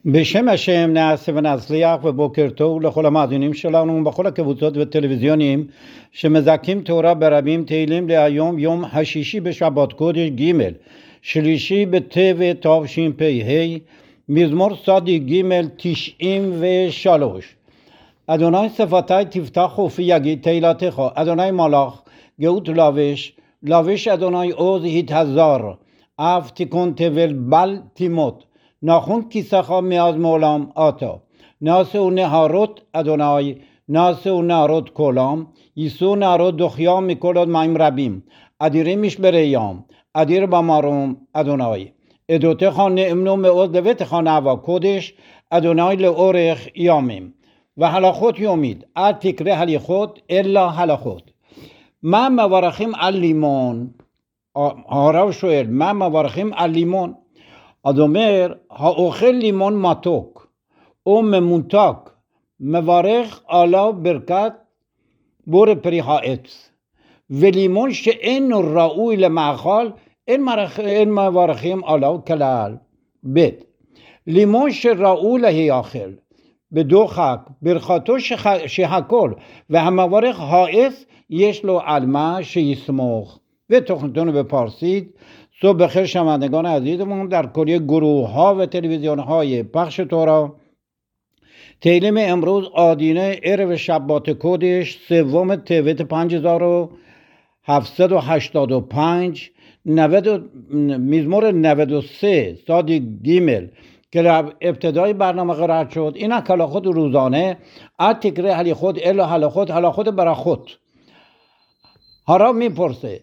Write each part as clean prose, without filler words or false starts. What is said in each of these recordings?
בשם השם נעשה ונצליח ובוקר טוב לכל המאזינים שלנו בכל הקבוצות והטלוויזיונים שמזכים תורה ברבים. תהילים להיום יום השישי בשבת קודש ג' שלישי בטבת תשפ"ה, מזמור צדיק ג' 93. אדוני שפתי תפתח ופי יגיד תהילתך, אדוני מלך גאות לבש אדוני עוז התהזר, אף תיקון תבל בל תימות. ناخون کیسخا میاز مولام آتا ناس و نهارت ادونای ناس و نهارت کلام یسو نهارت دخیام میکلد مایم ربیم ادیریمش بریام ادیر بامارم ادونای ادوته خان امنو میوز دوت خان عوا کدش ادونای لورخ یامیم و حالا خود یومید اتکره حلی خود الا حالا خود ما مورخیم اللیمون هاراو شویر ما مورخیم اللیمون אדומר, האוכל לימון מתוק או ממותק מברך עליו ברכת בור פרי העץ, ולימון שאינו ראוי למאכל אין מברכים עליו כלל. ב. לימון שראוי להיאכל בדוחק ברכתו שהכל והמברך העץ יש לו על מה שיסמוך. ותוכניתנו בפרסית. صبح بخیر شنوندگان عزیزمون در کلیه گروه ها و تلویزیون های پخش تورا. تیلیم امروز آدینه عرب شبات کدش سوم تبت 5785 مزمور 93 صادق گیمل که در ابتدای برنامه قرار شد. این کلا خود روزانه اتکره حلی خود الا حلا خود برا خود هارا میپرسه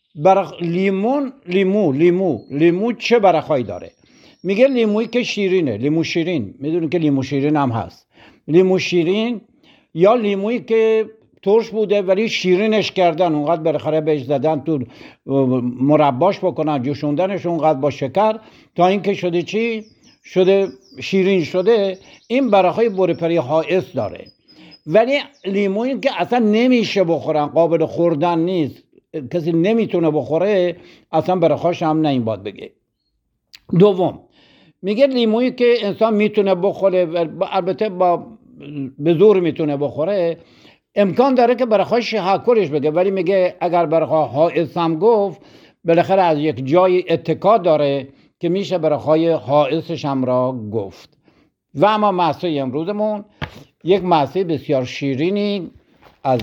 لیمو چه برخایی داره؟ میگه لیمویی که شیرینه، لیمو شیرین، میدونی که لیمو شیرین هم هست. لیمو شیرین یا لیمویی که ترش بوده ولی شیرینش کردن، اونقدر بالاخره بهش زدن تو مرباش بکنن، جوشوندنش اونقدر با شکر تا اینکه شده چی؟ شده شیرین شده. این برخای برپری حائص داره. ولی لیمویی که اصلا نمیشه بخورن، قابل خوردن نیست، کسی نمیتونه بخوره، اصلا برخاش هم نه این باید بگه. دوم میگه لیمویی که انسان میتونه بخوره، البته به زور میتونه بخوره، امکان داره که برخاش شهکرش بگه، ولی میگه اگر برخواه حائص هم گفت بالاخره از یک جای اتکا داره که میشه برخواه حائصش هم را گفت. و اما محصه امروزمون یک محصه بسیار شیرینی از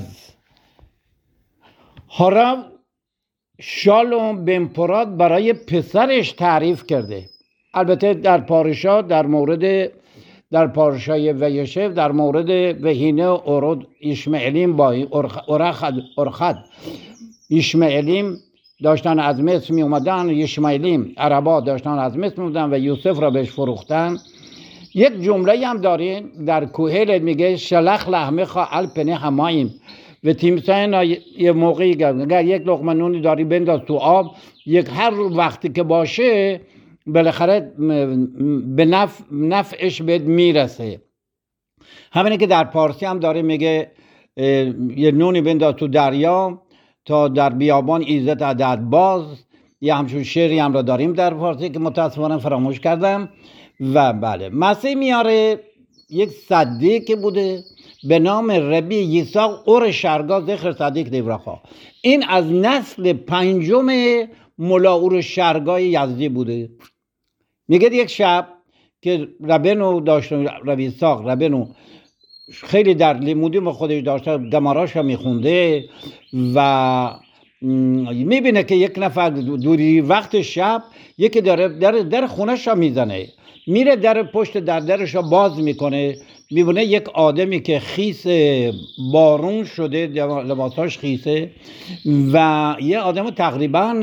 هارا شالوم بنپراد برای پسرش تعریف کرده. البته در پارشا در پارشای ویشف در مورد وهینه اورد اشمعیلیم با ارخد اشمعیلیم داشتن از مصر می اومدن، اشمعیلیم عربا داشتن از مصر می اومدن و یوسف را بهش فروختن. یک جمله هم دارین در کوهیلت میگه شلخ لحمه خا الپنه هماییم و تیمساینا یه موقعی اگر یک لقمه نونی داری بنداز تو آب، یک هر وقتی که باشه بالاخره به نفعش بهت میرسه. همینه که در پارسی هم داره میگه یه نونی بنداز تو دریا تا در بیابان ایزد عدد باز. یه همچون شعری هم را داریم در پارسی که متاسفانه فراموش کردم. و بله مسیح میاره یک صدیقی بوده به نام ربی یساق اور شرگا ذکر صدیق دیورخا. این از نسل پنجم ملا اور شرگای یزدی بوده. میگه یک شب که ربنو داشت، ربی یساق ربنو خیلی در لیمودی با خودش داشته، گماراش رو میخونده و میبینه که یک نفر دوری وقت شب یکی داره در خونش رو میزنه، میره در پشت درش رو باز میکنه، میبینه یک آدمی که خیس بارون شده، لباساش خیسه و یه آدم تقریبا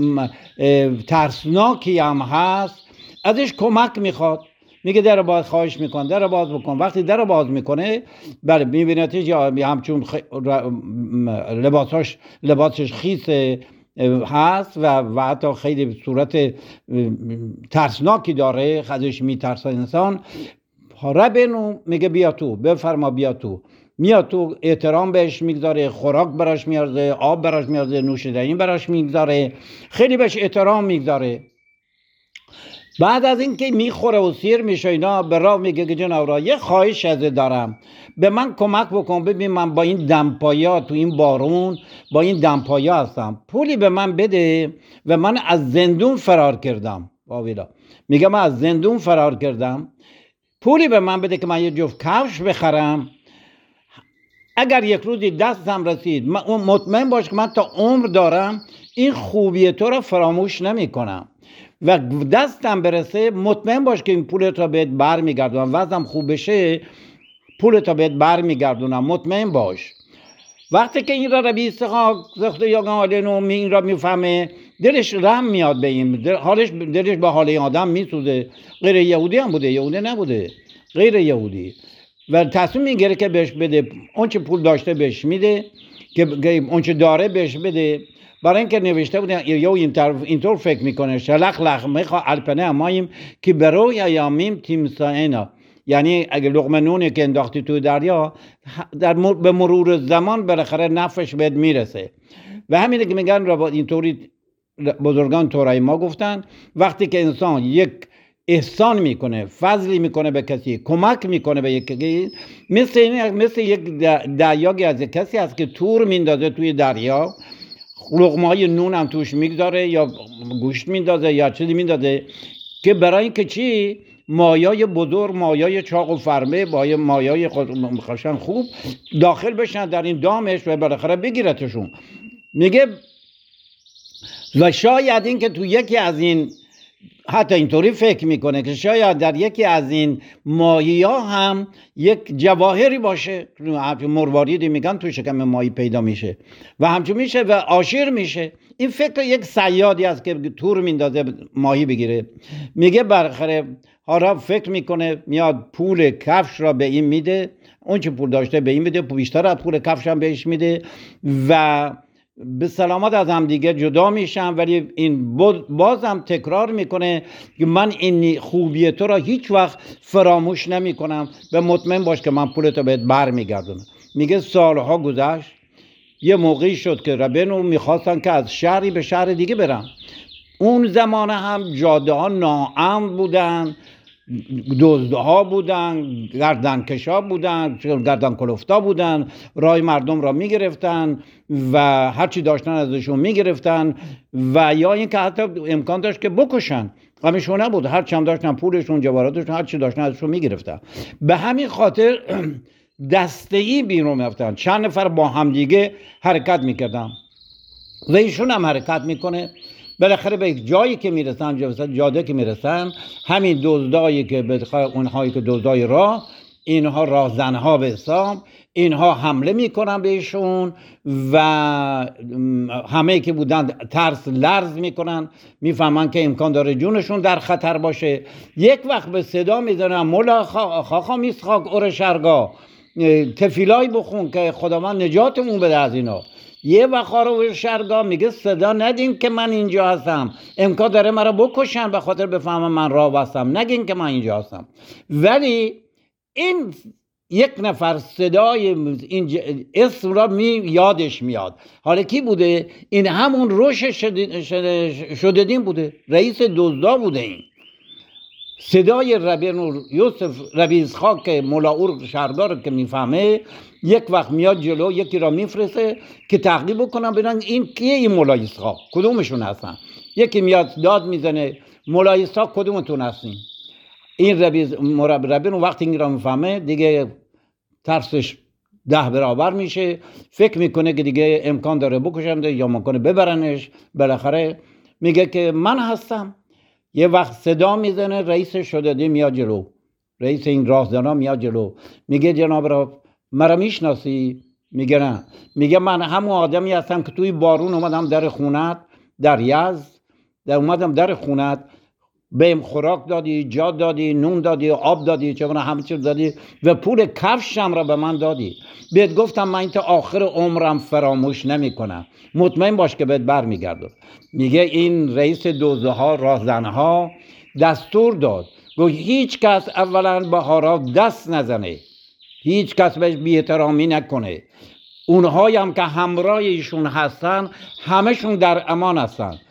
ترسناکی هم هست، ازش کمک میخواد. میگه در باز خواهش میکن، در باز بکن. وقتی در باز میکنه بله میبینه که همچون لباسش خیس هست و حتی خیلی صورت ترسناکی داره، ازش میترسه انسان. ربنو میگه بیا تو، بفرما بیا تو. میاد تو، احترام بهش میگذاره، خوراک براش میارزه، آب براش میارزه، نوشیدنی براش میگذاره، خیلی بهش احترام میگذاره. بعد از اینکه میخوره و سیر میشه اینا، به راه میگه که جناب را یه خواهش ازت دارم، به من کمک بکن. ببین من با این دمپایا تو این بارون با این دمپایا هستم، پولی به من بده و من از زندون فرار کردم. واویلا میگه من از زندون فرار کردم، پولی به من بده که من یه جفت کفش بخرم. اگر یک روزی دستم رسید مطمئن باش که من تا عمر دارم این خوبی تو را فراموش نمی کنم و دستم برسه مطمئن باش که این پولت را بهت بر میگردونم، وضعم خوب بشه پولت را بهت بر میگردونم، مطمئن باش. وقتی که این را ربی اسحاق زخته یاگان آلینو این را میفهمه، دلش رحم میاد به این، دلش به حال آدم میسوزه. غیر یهودی هم بوده، یهودی نبوده، غیر یهودی، و تصمیم میگیره که بهش بده. اونچه پول داشته بهش میده، که اونچه داره بهش بده. برای اینکه نوشته بودن یا اینطور فکر میکنه شلخ لخمه خواه الپنه اماییم که بروی ایامیم تیمساینا، یعنی اگه لقمه نونی که انداختی توی دریا به مرور زمان بالاخره نفعش بهت میرسه. و همینه که میگن اینطوری بزرگان تورای ما گفتن، وقتی که انسان یک احسان میکنه، فضلی میکنه به کسی، کمک میکنه به یکی، مثل یک دریاگی از کسی هست که تور میندازه توی دریا، لقمه‌های نون هم توش میگذاره یا گوشت میندازه یا چیزی میندازه، که برای اینکه چی مایای بزرگ، مایای چاق و فرمه، مایای خشن خوب داخل بشن در این دامش و بالاخره بگیرتشون. میگه و شاید این که تو یکی از این، حتی اینطوری فکر میکنه که شاید در یکی از این ماهی ها هم یک جواهری باشه، مرواریدی میگن تو شکم ماهی پیدا میشه و همچون میشه و عاشر میشه. این فکر یک صیادی است که تور میندازه ماهی بگیره. میگه بالاخره حالا فکر میکنه میاد پول کفش را به این میده، اون چه پول داشته به این میده، بیشتر از پول کفش هم بهش میده و به سلامت از هم دیگه جدا میشن. ولی این بازم تکرار میکنه که من این خوبی تو را هیچ وقت فراموش نمی کنم و مطمئن باش که من پولتو بهت بر میگردونم. میگه سالها گذشت، یه موقعی شد که ربنو میخواستن که از شهری به شهر دیگه برن. اون زمان هم جاده ها ناامن بودن، دزدها بودن، گردنکشا بودن، گردن کلفتا بودن، رای مردم را میگرفتن و هرچی داشتن ازشون میگرفتن و یا اینکه حتی امکان داشت که بکشن، غمشون نبود، هرچی هم داشتن پولشون، جواهراتشون، هرچی داشتن ازشون میگرفتن. به همین خاطر دسته‌ای بیرون میافتن، چند نفر با همدیگه حرکت میکردن و ایشون هم حرکت میکنه. بالاخره به یک جایی که میرسن، جاده که میرسن، همین دزدایی که اونهایی که دزدای راه، اینها راهزنها به حساب، اینها حمله میکنن بهشون و همه که بودن ترس لرز میکنن، میفهمن که امکان داره جونشون در خطر باشه. یک وقت به صدا میزنن مولا خاخا میسخاک اور شرگا، تفیلای بخون که خداوند نجاتمون بده از اینا. یه وقت رو شرگاه میگه صدا ندین که من اینجا هستم، امکان داره مرا بکشن به خاطر بفهمم من راه بستم، نگین که من اینجا هستم. ولی این یک نفر صدای این اسم را یادش میاد. حالا کی بوده؟ این همون روش شدیدین بوده، رئیس دزدا بوده. این صدای ربی اسحاق که ملاور شهردار که میفهمه، یک وقت میاد جلو، یکی را میفرسته که تحقیق بکنن ببینن این کیه، این مولای اسحاق کدومشون هستن. یکی میاد داد میزنه مولای اسحاق کدومتون هستین؟ این ربی وقتی این را میفهمه دیگه ترسش 10 برابر میشه، فکر میکنه که دیگه امکان داره بکشنده یا ممکنه ببرنش. بالاخره میگه که من هستم. یه وقت صدا میزنه، رئیس شدادی میاد جلو، رئیس این راهزنا میاد جلو، میگه جناب را مرا میشناسی؟ میگه نه. میگه من همون آدمی هستم که توی بارون اومدم در خونت در یزد، اومدم در خونت، بهم خوراک دادی، جا دادی، نون دادی، آب دادی، چه همه چیز دادی و پول کفشم را به من دادی. بهت گفتم من تا آخر عمرم فراموش نمیکنم، مطمئن باش که بهت برمیگردم. میگه این رئیس دزدها، راهزنها دستور داد، گفت هیچ کس اولا به هارا دست نزنه، هیچ کس بهش بی‌احترامی نکنه. اونهایی هم که همراه ایشون هستن همشون در امان هستن.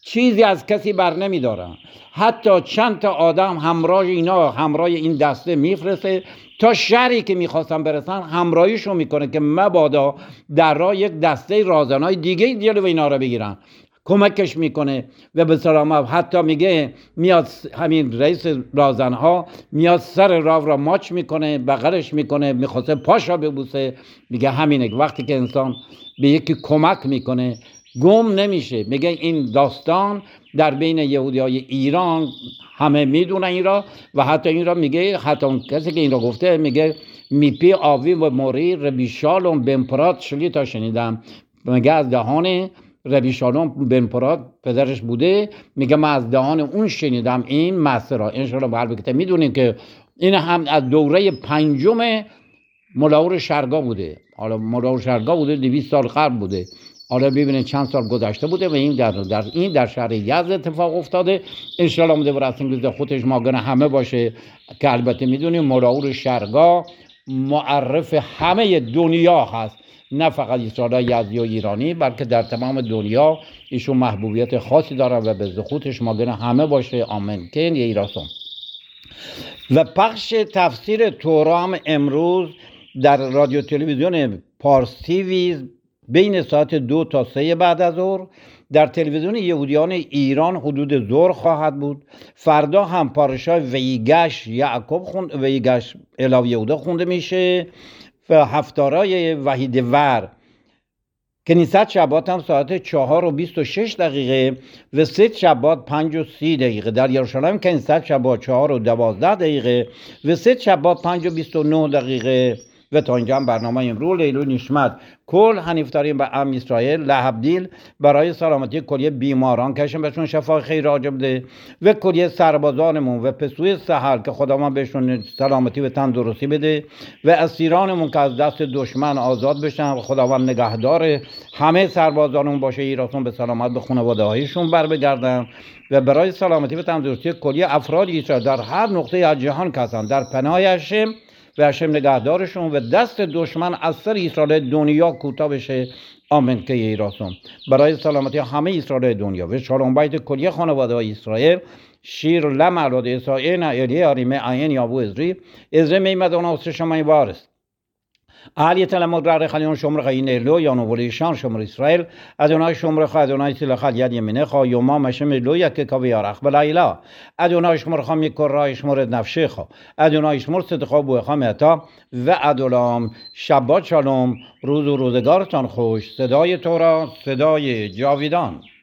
چیزی از کسی بر نمیدارن. حتی چند تا آدم همراه این دسته میفرسته تا شهری که میخواستن برسن همراهیشون میکنه که مبادا در راه یک دسته رازنای دیگه جلوی اینا رو بگیرن. کمکش میکنه و به سلامت حتی میگه میاد همین رئیس رازنها میاد سر راه را ماچ میکنه، بغلش میکنه، میخواسته پاشا ببوسه. میگه همینه وقتی که انسان به یکی کمک میکنه گم نمیشه. میگه این داستان در بین یهودیای ایران همه میدونن این را و حتی این را میگه، حتی اون کسی که این را گفته میگه میپی آوی و موری ربی شالوم بنپرات شلی تا شنیدم. میگه از دهان ربی شالوم بنپرات پدرش بوده، میگه من از دهان اون شنیدم این مسئله را. انشاءالله به البته میدونیم که این هم از دوره پنجم ملاور شرگا بوده. حالا ملاور شرگا بوده 200 سال قبل بوده. حالا ببینید چند سال گذشته بوده و این در شهر یزد اتفاق افتاده. انشاءالله مده برسیم خودش ماگن همه باشه که البته میدونیم ملاور شرگا معرف همه دنیا هست، نه فقط اسرائیل یزدی و ایرانی بلکه در تمام دنیا ایشون محبوبیت خاصی دارن و به خودش ماگن همه باشه. آمین. که یه ایراسون و پخش تفسیر تورا هم امروز در رادیو تلویزیون پارس تیوی بین ساعت 2 تا 3 بعد از ظهر، در تلویزیون یهودیان ایران حدود ظهر خواهد بود. فردا هم پارشای ویگش الاو یهودا خونده میشه و هفتارای وحیدور کنیست شبات هم ساعت 4 و 26 دقیقه و 3 شبات 5 و 30 دقیقه. در یروشلایم کنیست شبات 4 و 12 دقیقه و 3 شبات 5 و 29 دقیقه. و تا اینجا هم برنامه امروز لیلو نشمت کل هنیفتاریم به ام اسرائیل لحبدیل برای سلامتی کلیه بیماران کشم بهشون شفا خیر راجب ده و کلیه سربازانمون و پسوی سحر که خداوند بهشون سلامتی و تندرستی بده و اسیرانمون که از دست دشمن آزاد بشن و خداوند نگهدار همه سربازانمون باشه، ایراتون به سلامت به خانواده هایشون بر بگردن و برای سلامتی و تندرستی کلیه افرادی که در هر نقطه از جهان هستن در پناه هشم و هشم نگهدارشون و دست دشمن از سر اسرائیل دنیا کوتاه بشه. آمین. که ایراسون برای سلامتی همه اسرائیل دنیا و شالوم بیت کلیه خانواده های اسرائیل شیر لمعلاد اسرائیل الیه آریمه عین یابو ازری میمدان آسر شمای وارست علی تلمود رای خلیون شمر خیین لو یا نوولیشان شمر اسرائیل ادونای شمر خ ادونای سلخ ید یمینه خا یوما مشم لو یک کاوی یارخ بلایلا ادونای شمر خام یک رای شمر نفشه خا ادونای شمر صدقا بو خام عطا و ادولام شبات شالوم روز و روزگارتان خوش. صدای تورا صدای جاویدان.